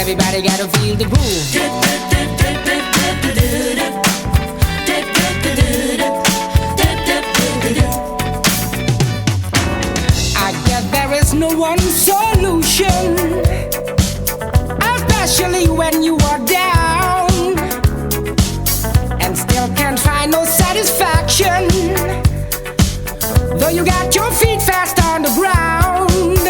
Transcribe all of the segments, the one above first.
everybody gotta feel the groove. I guess there is no one solution, especially when you are down and still can't find no satisfaction, though you got your feet fast on the ground.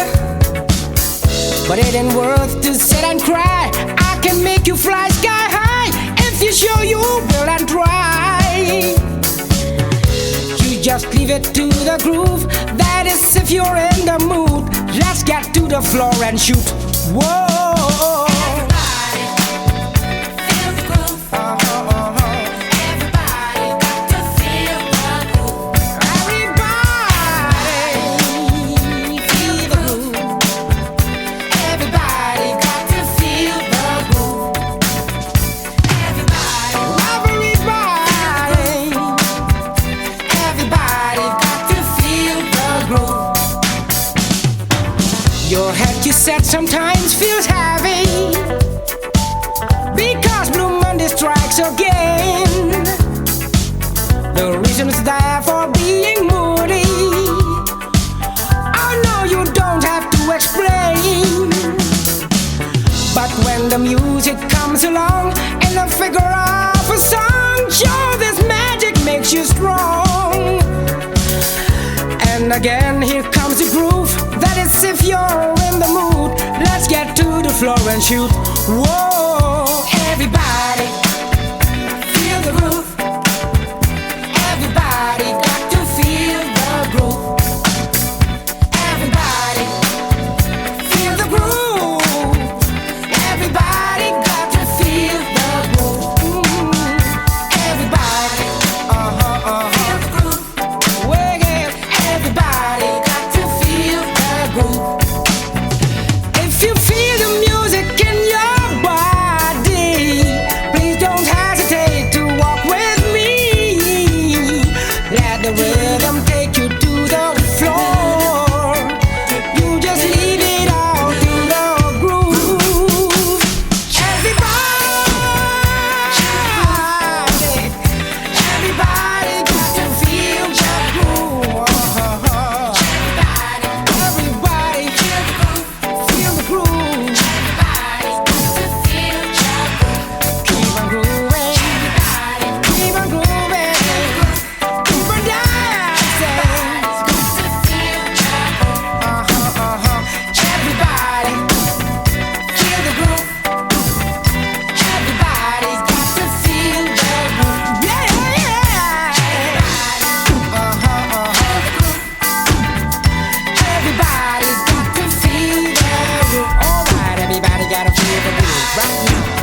But it ain't worth to sit and cry. I can make you fly sky high if you show you will and try. You just leave it to the groove. That is if you're in the mood. Let's get to the floor and shoot. Whoa. Your head, you said, sometimes feels heavy because Blue Monday strikes again. The reason is there for being moody. Oh no, you don't have to explain. But when the music comes along in the figure of a song, sure, this magic makes you strong. And again, here comes the groove. That is if you're in the mood. Let's get to the floor and shoot. Whoa, everybody, feel the groove. Everybody got to feel the groove. Everybody, feel the groove. Everybody got to feel the groove. Everybody, feel the groove. Everybody got to feel the groove. If you feel the music in your body, please don't hesitate to walk with me. Let the rhythm take you to the floor. You just leave it all to the groove. Everybody got to feel the groove. Everybody feel the groove. Keep on grooving. Keep on grooving. Keep on dancing. Everybody feel the groove. Everybody's got to feel the groove. Yeah, yeah. Everybody's got to feel the groove. All right, everybody gotta feel the groove right now.